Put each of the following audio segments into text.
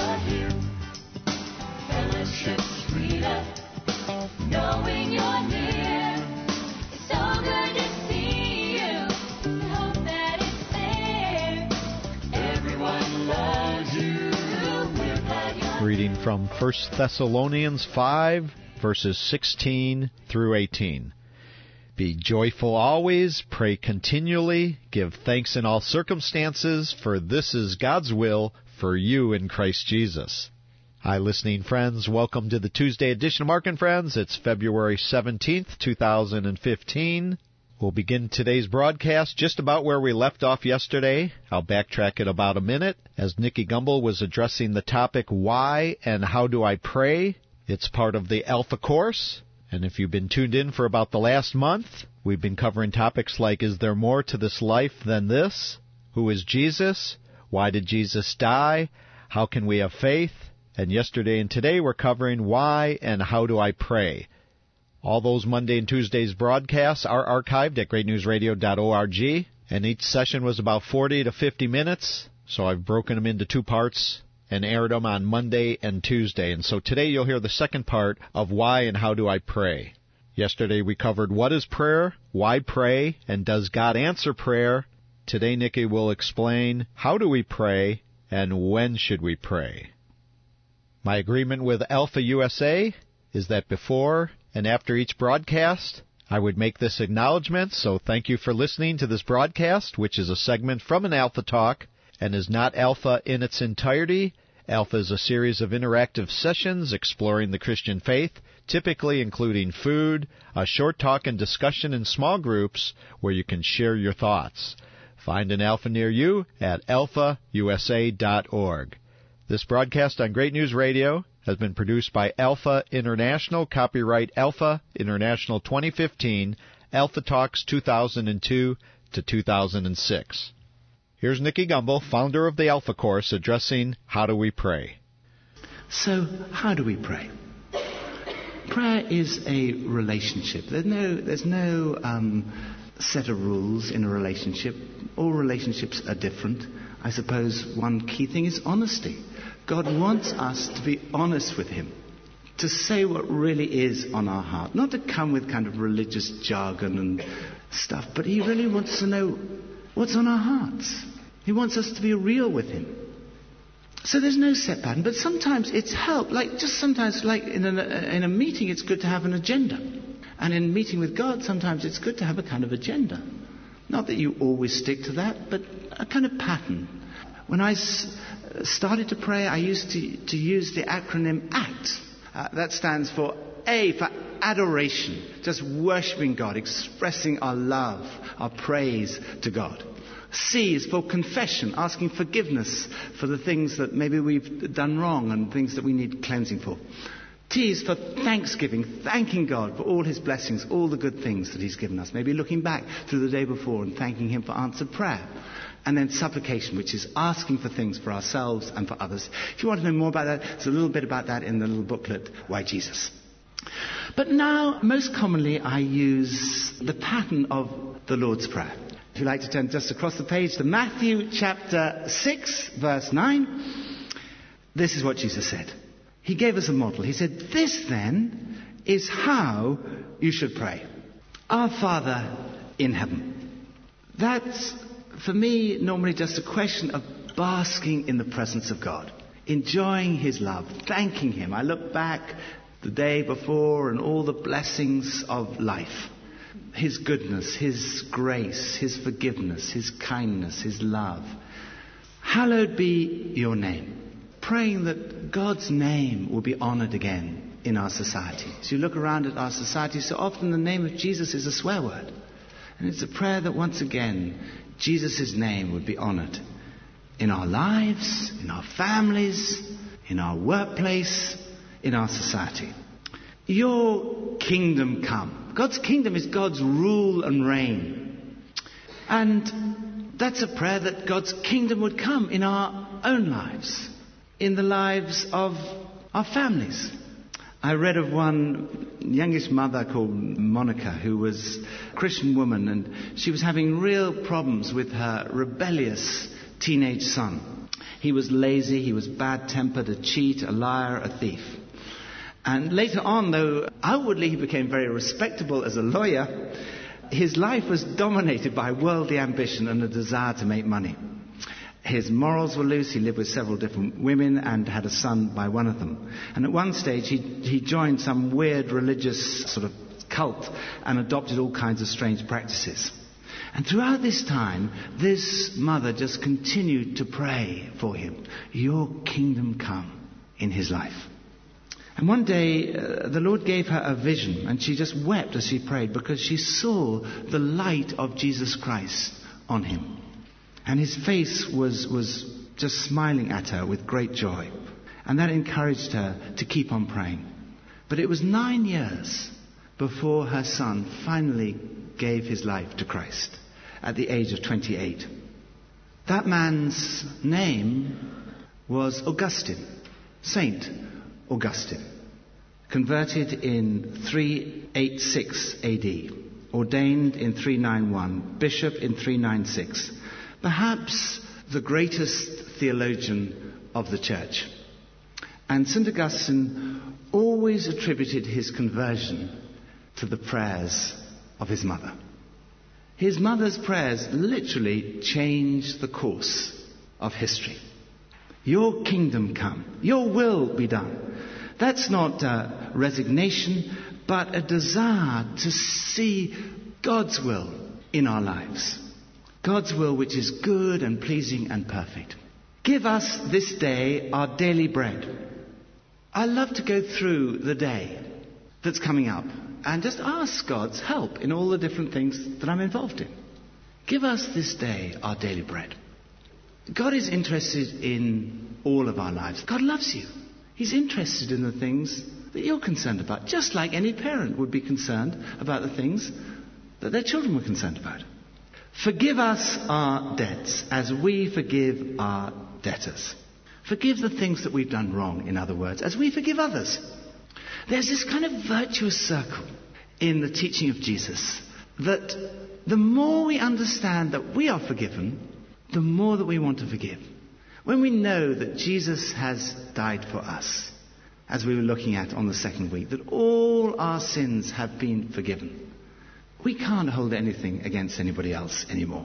are here. Fellowship's freedom, knowing you're near. It's so good to see you. I hope that it's there. Everyone loves you. We're glad you're Reading from 1 Thessalonians 5, verses 16 through 18. Be joyful always, pray continually, give thanks in all circumstances, for this is God's will for you in Christ Jesus. Hi, listening friends. Welcome to the Tuesday edition of Mark and Friends. It's February 17th, 2015. We'll begin today's broadcast just about where we left off yesterday. I'll backtrack it about a minute as Nicky Gumbel was addressing the topic, Why and How Do I Pray? It's part of the Alpha course. And if you've been tuned in for about the last month, we've been covering topics like, is there more to this life than this? Who is Jesus? Why did Jesus die? How can we have faith? And yesterday and today we're covering why and how do I pray. All those Monday and Tuesdays broadcasts are archived at greatnewsradio.org, and each session was about 40 to 50 minutes, so I've broken them into two parts and aired them on Monday and Tuesday. And so today you'll hear the second part of why and how do I pray. Yesterday we covered what is prayer, why pray, and does God answer prayer. Today Nicky will explain how do we pray and when should we pray. My agreement with Alpha USA is that before and after each broadcast, I would make this acknowledgement, so thank you for listening to this broadcast, which is a segment from an Alpha Talk, and is not Alpha in its entirety. Alpha is a series of interactive sessions exploring the Christian faith, typically including food, a short talk and discussion in small groups where you can share your thoughts. Find an Alpha near you at alphausa.org. This broadcast on Great News Radio has been produced by Alpha International, copyright Alpha International 2015, Alpha Talks 2002 to 2006. Here's Nicky Gumbel, founder of the Alpha Course, addressing How Do We Pray? So, how do we pray? Prayer is a relationship. There's no set of rules in a relationship. All relationships are different. I suppose one key thing is honesty. God wants us to be honest with Him, to say what really is on our heart, not to come with kind of religious jargon and stuff, but He really wants to know what's on our hearts. He wants us to be real with Him. So there's no set pattern, but sometimes it's help. Sometimes in a meeting, it's good to have an agenda. And in meeting with God, sometimes it's good to have a kind of agenda. Not that you always stick to that, but a kind of pattern. When I started to pray, I used to use the acronym ACT. That stands for A, for adoration, just worshipping God, expressing our love, our praise to God. C is for confession, asking forgiveness for the things that maybe we've done wrong and things that we need cleansing for. T is for thanksgiving, thanking God for all His blessings, all the good things that He's given us. Maybe looking back through the day before and thanking Him for answered prayer. And then supplication, which is asking for things for ourselves and for others. If you want to know more about that, there's a little bit about that in the little booklet, Why Jesus? But now, most commonly, I use the pattern of the Lord's Prayer. If you'd like to turn just across the page to Matthew chapter 6, verse 9, this is what Jesus said. He gave us a model. He said, this then is how you should pray. Our Father in heaven. That's, for me, normally just a question of basking in the presence of God, enjoying His love, thanking Him. I look back the day before and all the blessings of life, His goodness, His grace, His forgiveness, His kindness, His love. Hallowed be your name. Praying that God's name will be honored again in our society. As you look around at our society, so often the name of Jesus is a swear word. And it's a prayer that once again, Jesus' name would be honored in our lives, in our families, in our workplace, in our society. Your kingdom come. God's kingdom is God's rule and reign. And that's a prayer that God's kingdom would come in our own lives, in the lives of our families. I read of one youngish mother called Monica, who was a Christian woman, and she was having real problems with her rebellious teenage son. He was lazy, he was bad-tempered, a cheat, a liar, a thief. And later on, though outwardly he became very respectable as a lawyer, his life was dominated by worldly ambition and a desire to make money. His morals were loose. He lived with several different women and had a son by one of them. And at one stage he joined some weird religious sort of cult and adopted all kinds of strange practices. And throughout this time, this mother just continued to pray for him. Your kingdom come in his life. And one day, the Lord gave her a vision, and she just wept as she prayed because she saw the light of Jesus Christ on him. And his face was just smiling at her with great joy. And that encouraged her to keep on praying. But it was 9 years before her son finally gave his life to Christ at the age of 28. That man's name was Augustine, Saint Augustine, converted in 386 AD, ordained in 391, bishop in 396, perhaps the greatest theologian of the church. And St. Augustine always attributed his conversion to the prayers of his mother. His mother's prayers literally changed the course of history. Your kingdom come, your will be done. That's not resignation, but a desire to see God's will in our lives. God's will which is good and pleasing and perfect. Give us this day our daily bread. I love to go through the day that's coming up and just ask God's help in all the different things that I'm involved in. Give us this day our daily bread. God is interested in all of our lives. God loves you. He's interested in the things that you're concerned about, just like any parent would be concerned about the things that their children were concerned about. Forgive us our debts as we forgive our debtors. Forgive the things that we've done wrong, in other words, as we forgive others. There's this kind of virtuous circle in the teaching of Jesus that the more we understand that we are forgiven, the more that we want to forgive. When we know that Jesus has died for us, as we were looking at on the second week, that all our sins have been forgiven, we can't hold anything against anybody else anymore.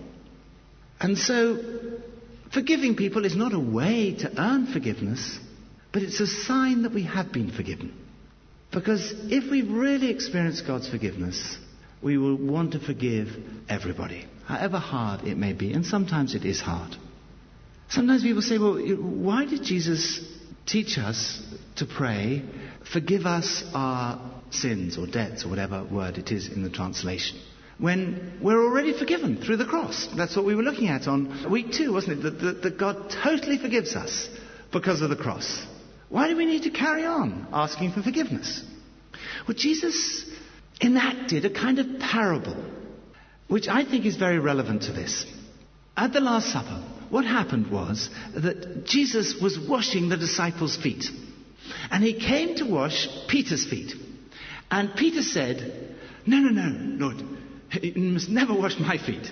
And so, forgiving people is not a way to earn forgiveness, but it's a sign that we have been forgiven. Because if we've really experienced God's forgiveness, we will want to forgive everybody, however hard it may be. And sometimes it is hard. Sometimes people say, well, why did Jesus teach us to pray, forgive us our sins or debts or whatever word it is in the translation, when we're already forgiven through the cross? That's what we were looking at on week 2, wasn't it? That God totally forgives us because of the cross. Why do we need to carry on asking for forgiveness? Well, Jesus enacted a kind of parable, which I think is very relevant to this. At the Last Supper, what happened was that Jesus was washing the disciples' feet. And he came to wash Peter's feet. And Peter said, no, Lord, you must never wash my feet.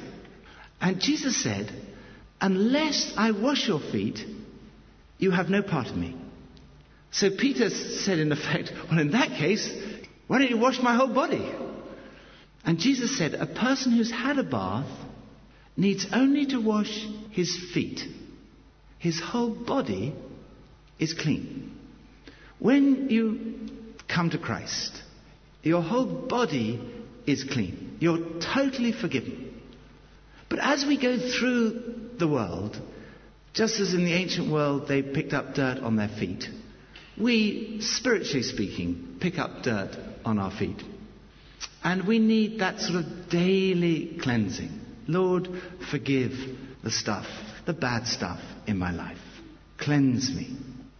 And Jesus said, unless I wash your feet, you have no part of me. So Peter said in effect, well, in that case, why don't you wash my whole body? And Jesus said, a person who's had a bath needs only to wash his feet. His whole body is clean. When you come to Christ, your whole body is clean. You're totally forgiven. But as we go through the world, just as in the ancient world they picked up dirt on their feet, we, spiritually speaking, pick up dirt on our feet. And we need that sort of daily cleansing. Lord, forgive the stuff, the bad stuff in my life. Cleanse me.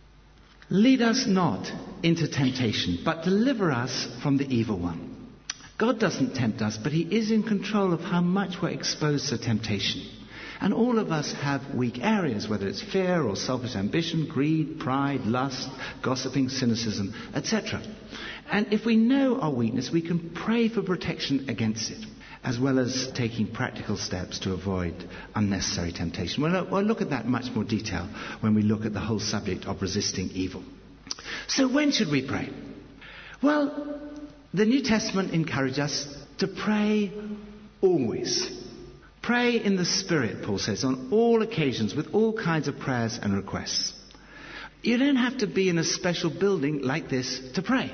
Lead us not into temptation, but deliver us from the evil one. God doesn't tempt us, but he is in control of how much we're exposed to temptation. And all of us have weak areas, whether it's fear or selfish ambition, greed, pride, lust, gossiping, cynicism, etc. And if we know our weakness, we can pray for protection against it. as well as taking practical steps to avoid unnecessary temptation. We'll look at that in much more detail when we look at the whole subject of resisting evil. So when should we pray? Well, the New Testament encourages us to pray always. Pray in the Spirit, Paul says, on all occasions with all kinds of prayers and requests. You don't have to be in a special building like this to pray.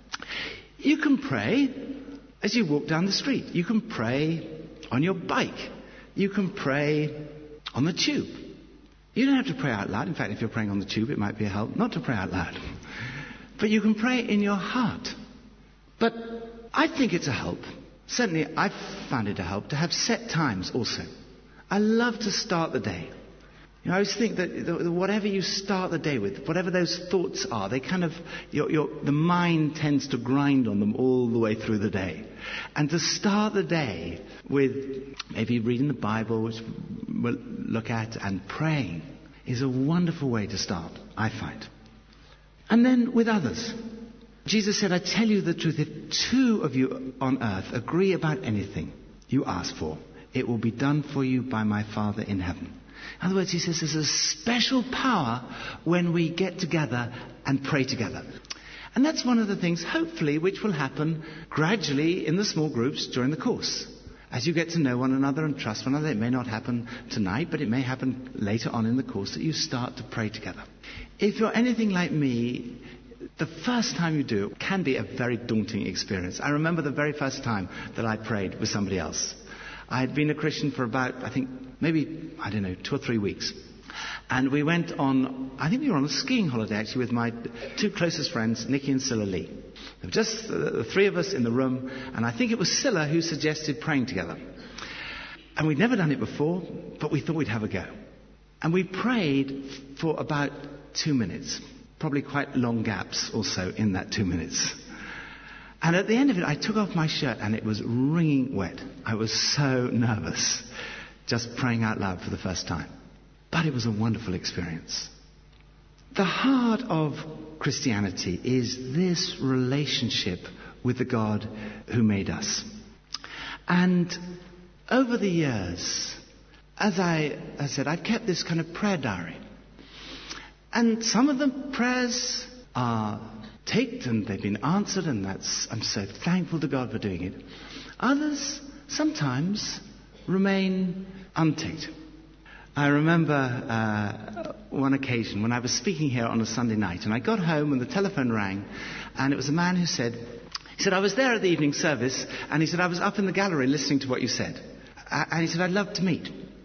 You can pray as you walk down the street. You can pray on your bike. You can pray on the tube. You don't have to pray out loud. In fact, if you're praying on the tube, it might be a help not to pray out loud. But you can pray in your heart. But I think it's a help. Certainly, I've found it a help to have set times also. I love to start the day. I always think that whatever you start the day with, whatever those thoughts are, they kind of, the mind tends to grind on them all the way through the day. And to start the day with maybe reading the Bible, which we'll look at, and praying is a wonderful way to start, I find. And then with others. Jesus said, I tell you the truth, if two of you on earth agree about anything you ask for, it will be done for you by my Father in heaven. In other words, he says there's a special power when we get together and pray together. And that's one of the things, hopefully, which will happen gradually in the small groups during the course. As you get to know one another and trust one another, it may not happen tonight, but it may happen later on in the course that you start to pray together. If you're anything like me, the first time you do it can be a very daunting experience. I remember the very first time that I prayed with somebody else. I had been a Christian for about, maybe 2 or 3 weeks. And we went on, we were on a skiing holiday actually with my two closest friends, Nikki and Scylla Lee. There were just the three of us in the room, and I think it was Scylla who suggested praying together. And we'd never done it before, but we thought we'd have a go. And we prayed for about 2 minutes, probably quite long gaps also in that 2 minutes. And at the end of it, I took off my shirt and it was wringing wet. I was so nervous, just praying out loud for the first time. But it was a wonderful experience. The heart of Christianity is this relationship with the God who made us. And over the years, as I said, I've kept this kind of prayer diary. And some of the prayers are ticked and they've been answered, and I'm so thankful to God for doing it. Others sometimes remain unticked. I remember one occasion when I was speaking here on a Sunday night, and I got home and the telephone rang, and it was a man who said, I was there at the evening service, and he said, I was up in the gallery listening to what you said. And he said, I'd love to meet.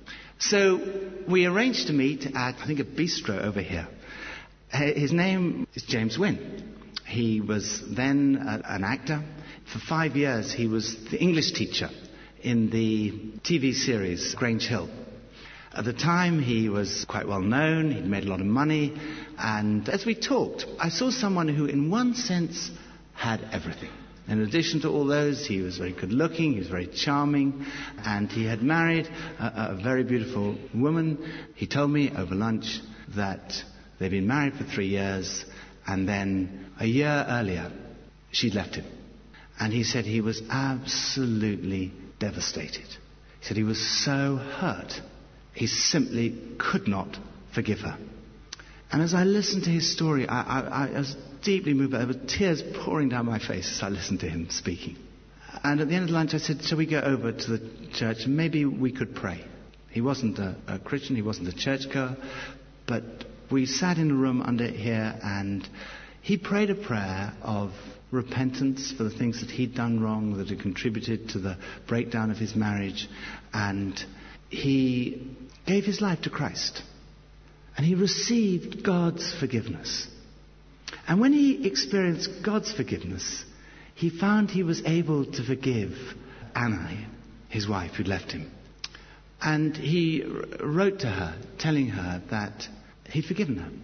So we arranged to meet at, a bistro over here. His name is James Wynne. He was then an actor. For 5 years, he was the English teacher in the TV series Grange Hill. At the time, he was quite well known. He'd made a lot of money. And as we talked, I saw someone who, in one sense, had everything. In addition to all those, he was very good looking, he was very charming, and he had married a very beautiful woman. He told me over lunch that they'd been married for 3 years, and then a year earlier, she'd left him. And he said he was absolutely devastated. He said he was so hurt, he simply could not forgive her. And as I listened to his story, I was deeply moved. There were tears pouring down my face as I listened to him speaking. And at the end of lunch, I said, shall we go over to the church and maybe we could pray? He wasn't a Christian, he wasn't a churchgoer, but we sat in a room under here and he prayed a prayer of repentance for the things that he'd done wrong, that had contributed to the breakdown of his marriage, and he gave his life to Christ. And he received God's forgiveness. And when he experienced God's forgiveness, he found he was able to forgive Anna, his wife, who'd left him. And he wrote to her, telling her that he'd forgiven her.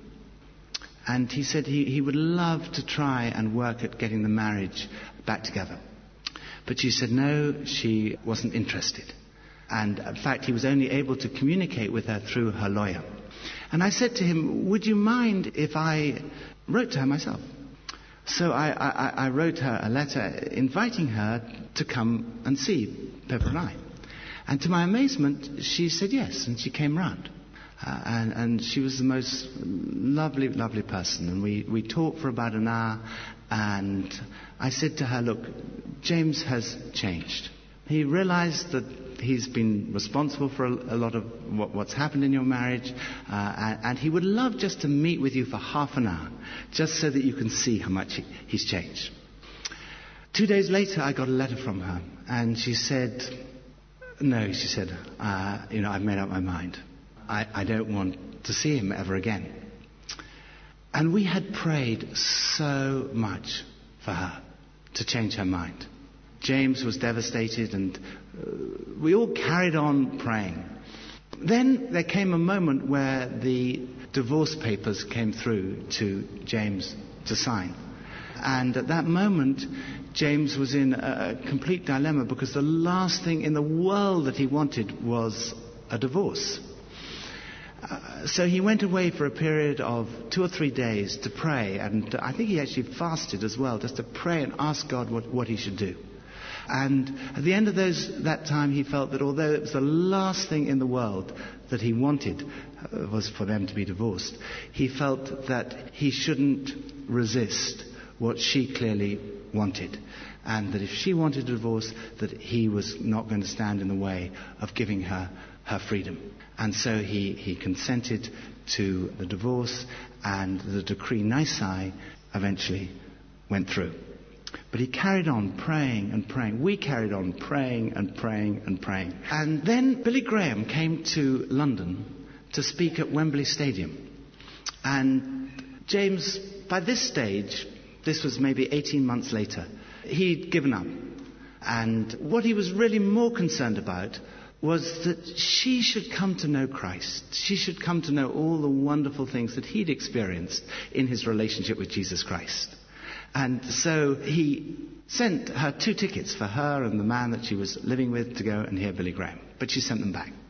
And he said he would love to try and work at getting the marriage back together. But she said no, she wasn't interested. And in fact, he was only able to communicate with her through her lawyer. And I said to him, would you mind if I wrote to her myself? So I wrote her a letter inviting her to come and see Pippa and I. And to my amazement, she said yes, and she came round. And she was the most lovely, lovely person. And we talked for about an hour, and I said to her, look, James has changed. He realized that he's been responsible for a lot of what's happened in your marriage, and he would love just to meet with you for half an hour, just so that you can see how much he's changed. 2 days later, I got a letter from her, and she said, no, she said, I've made up my mind. I don't want to see him ever again. And we had prayed so much for her to change her mind. James was devastated, and we all carried on praying. Then there came a moment where the divorce papers came through to James to sign. And at that moment, James was in a complete dilemma, because the last thing in the world that he wanted was a divorce. So he went away for a period of 2 or 3 days to pray, and I think he actually fasted as well, just to pray and ask God what he should do. And at the end of that time, he felt that although it was the last thing in the world that he wanted was for them to be divorced, he felt that he shouldn't resist what she clearly wanted, and that if she wanted a divorce, that he was not going to stand in the way of giving her freedom. And so he consented to the divorce, and the decree nisi eventually went through. But he carried on praying and praying. We carried on praying and praying and praying. And then Billy Graham came to London to speak at Wembley Stadium. And James, by this stage, this was maybe 18 months later, he'd given up. And what he was really more concerned about was that she should come to know Christ. She should come to know all the wonderful things that he'd experienced in his relationship with Jesus Christ. And so he sent her 2 tickets for her and the man that she was living with to go and hear Billy Graham. But she sent them back.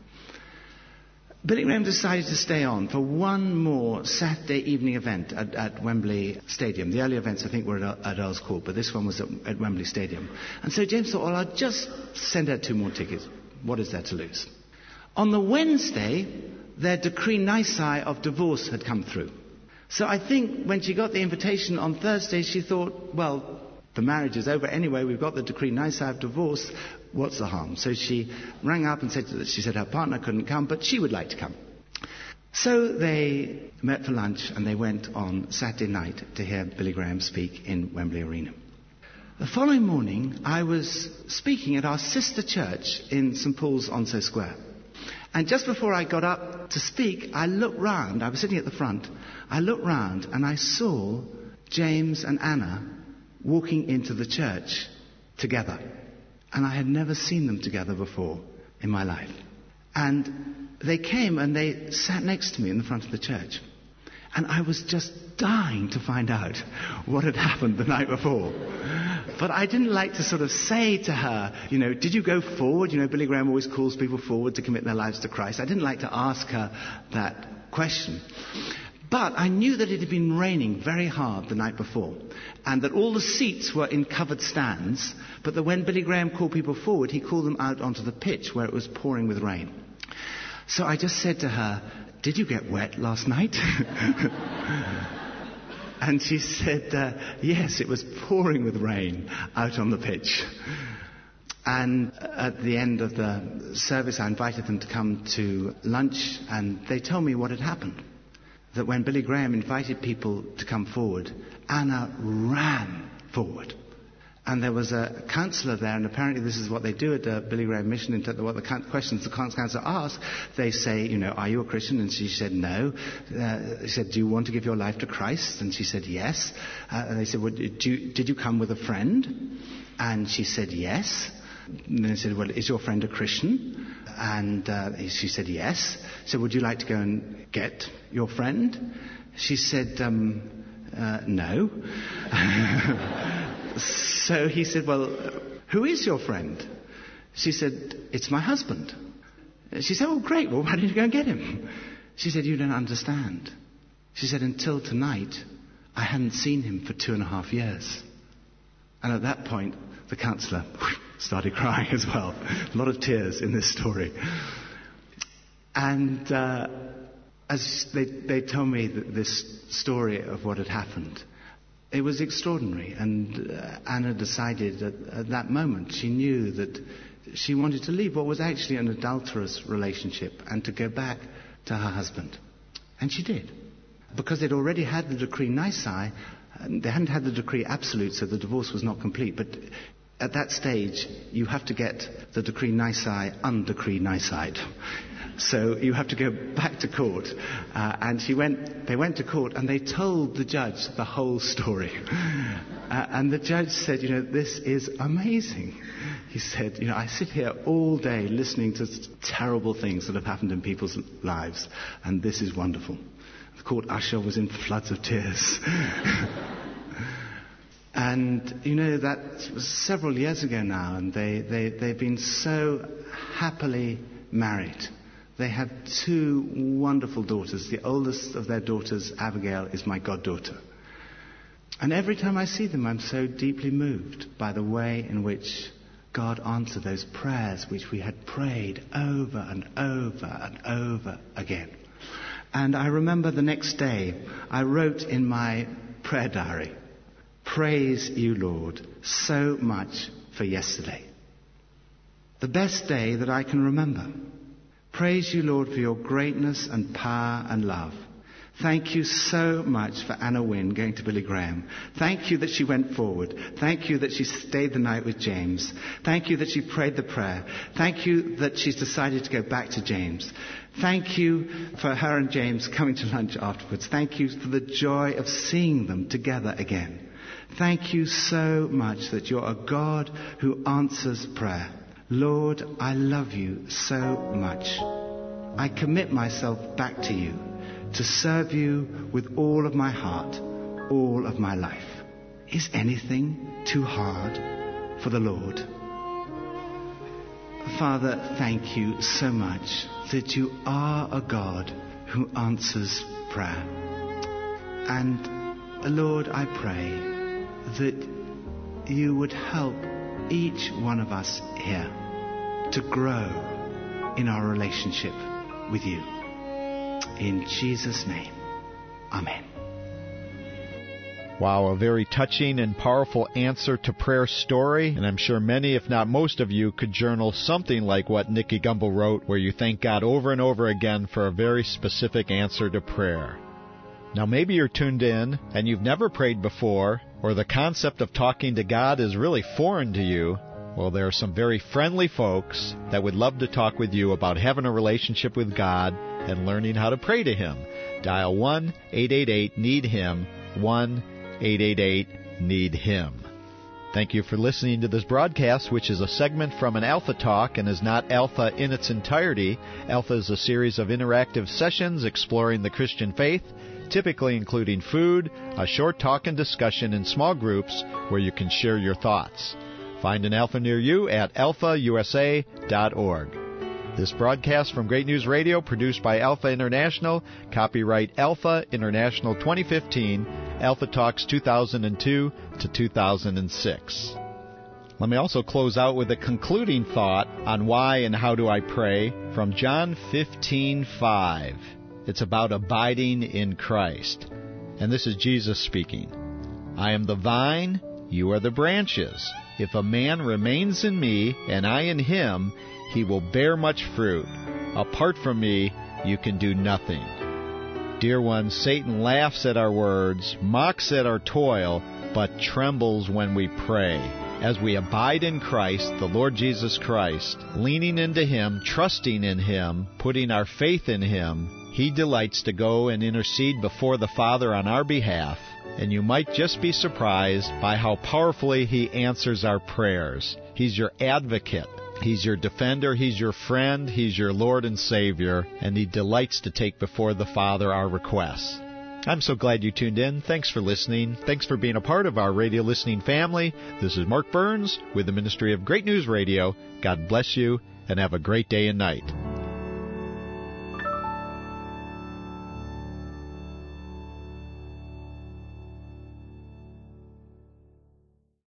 Billy Graham decided to stay on for one more Saturday evening event at Wembley Stadium. The earlier events, I think, were at Earl's Court, but this one was at Wembley Stadium. And so James thought, well, I'll just send her 2 more tickets. What is there to lose? On the Wednesday, their decree nisi of divorce had come through. So I think when she got the invitation on Thursday, she thought, well, the marriage is over anyway. We've got the decree nisi of divorce. What's the harm? So she rang up and she said her partner couldn't come, but she would like to come. So they met for lunch, and they went on Saturday night to hear Billy Graham speak in Wembley Arena. The following morning, I was speaking at our sister church in St. Paul's Onslow Square. And just before I got up to speak, I looked round. I was sitting at the front. I looked round, and I saw James and Anna walking into the church together. And I had never seen them together before in my life. And they came and they sat next to me in the front of the church. And I was just dying to find out what had happened the night before. But I didn't like to sort of say to her, did you go forward? Billy Graham always calls people forward to commit their lives to Christ. I didn't like to ask her that question. But I knew that it had been raining very hard the night before, and that all the seats were in covered stands, but that when Billy Graham called people forward, he called them out onto the pitch where it was pouring with rain. So I just said to her, did you get wet last night? And she said, yes, it was pouring with rain out on the pitch. And at the end of the service, I invited them to come to lunch, and they told me what had happened. That when Billy Graham invited people to come forward, Anna ran forward. And there was a counsellor there, and apparently this is what they do at the Billy Graham mission, in terms of what the questions the counsellor asks. They say, are you a Christian? And she said, no. He said, do you want to give your life to Christ? And she said, yes. And they said, well, did you come with a friend? And she said, yes. And they said, well, is your friend a Christian? And she said, yes. So would you like to go and get your friend? She said, no. So he said, well, who is your friend? She said, it's my husband. She said, oh, great. Well, why didn't you go and get him? She said, you don't understand. She said, until tonight, I hadn't seen him for 2.5 years. And at that point, the counsellor started crying as well. A lot of tears in this story. And as they told me this story of what had happened, it was extraordinary. And Anna decided at that moment, she knew that she wanted to leave what was actually an adulterous relationship and to go back to her husband. And she did. Because they'd already had the decree nisi, they hadn't had the decree absolute, so the divorce was not complete. But at that stage, you have to get the decree nisi undecree nisi'd. So you have to go back to court. And they went to court and they told the judge the whole story. And the judge said, this is amazing. He said, I sit here all day listening to terrible things that have happened in people's lives, and this is wonderful. The court usher was in floods of tears. And, that was several years ago now, and they've been so happily married. They have 2 wonderful daughters. The oldest of their daughters, Abigail, is my goddaughter. And every time I see them, I'm so deeply moved by the way in which God answered those prayers which we had prayed over and over and over again. And I remember the next day, I wrote in my prayer diary, "Praise you, Lord, so much for yesterday. The best day that I can remember. Praise you, Lord, for your greatness and power and love. Thank you so much for Anna Wynne going to Billy Graham. Thank you that she went forward. Thank you that she stayed the night with James. Thank you that she prayed the prayer. Thank you that she's decided to go back to James. Thank you for her and James coming to lunch afterwards. Thank you for the joy of seeing them together again. Thank you so much that you're a God who answers prayer. Lord, I love you so much. I commit myself back to you, to serve you with all of my heart, all of my life. Is anything too hard for the Lord?" Father, thank you so much that you are a God who answers prayer. And Lord, I pray that you would help each one of us here to grow in our relationship with you. In Jesus' name, amen. Wow, a very touching and powerful answer to prayer story. And I'm sure many, if not most of you, could journal something like what Nicky Gumbel wrote, where you thank God over and over again for a very specific answer to prayer. Now, maybe you're tuned in and you've never prayed before, or the concept of talking to God is really foreign to you. Well, there are some very friendly folks that would love to talk with you about having a relationship with God and learning how to pray to Him. Dial 1-888-NEED-HIM, 1-888-NEED-HIM. Thank you for listening to this broadcast, which is a segment from an Alpha Talk and is not Alpha in its entirety. Alpha is a series of interactive sessions exploring the Christian faith, typically including food, a short talk and discussion in small groups where you can share your thoughts. Find an Alpha near you at alphausa.org. This broadcast from Great News Radio, produced by Alpha International, copyright Alpha International 2015, Alpha Talks 2002 to 2006. Let me also close out with a concluding thought on why and how do I pray from John 15:5. It's about abiding in Christ. And this is Jesus speaking. "I am the vine, you are the branches. If a man remains in me and I in him, he will bear much fruit. Apart from me, you can do nothing." Dear ones, Satan laughs at our words, mocks at our toil, but trembles when we pray. As we abide in Christ, the Lord Jesus Christ, leaning into Him, trusting in Him, putting our faith in Him, He delights to go and intercede before the Father on our behalf. And you might just be surprised by how powerfully He answers our prayers. He's your advocate. He's your defender. He's your friend. He's your Lord and Savior. And He delights to take before the Father our requests. I'm so glad you tuned in. Thanks for listening. Thanks for being a part of our radio listening family. This is Mark Burns with the Ministry of Great News Radio. God bless you and have a great day and night.